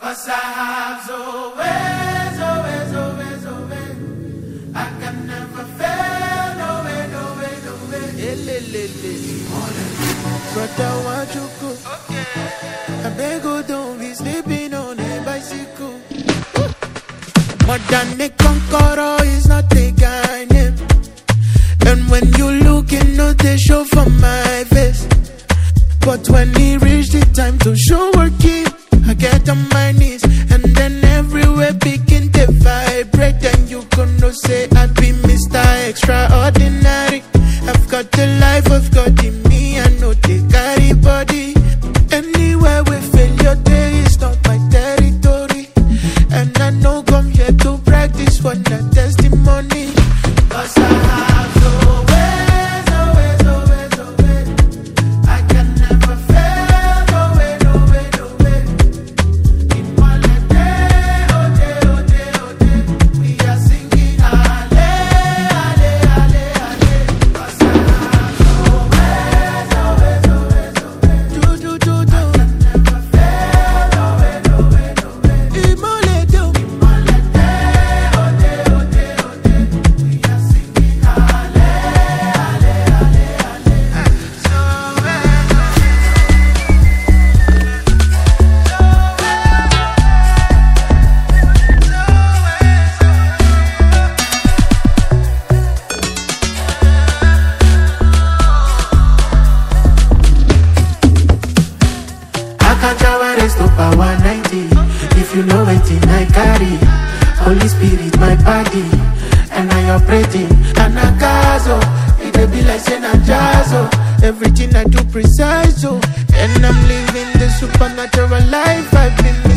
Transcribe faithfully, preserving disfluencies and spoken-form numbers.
'Cause I have always, always, always, always. I can never fail, no way, no way, no way. Brother, what you go? I beg you, don't be sleeping on a bicycle. More than a conqueror is not a guy name. And when you look, you know they show from my face. But when it reach the time to show working, I get on my knees, and then everywhere begin to vibrate. And you gonna say I be Mister Extraordinary. I've got the life of God in me, I know they carry body. Anywhere we fail, your day is not my territory. And I know come here to practice what the testimony. 'Cause I have always, always, always, always. I can never fail, no way, no way, no way. In one day, oh day, oh day, oh day, we are singing alle, alle, alle, alle. 'Cause I have always, always, always, always. Do, do, do, do. I can never fail, no way, no way, no way. Imole do. In one day, oh day, oh day, oh day, we are singing alle, alle, alle, alle. So I can't cover the stop at one ninety. If you know anything I carry, Holy Spirit my body, and I operating. And I gazo, it dey be like saying I jazzo. Everything I do precise, oh. And I'm living the supernatural life I've been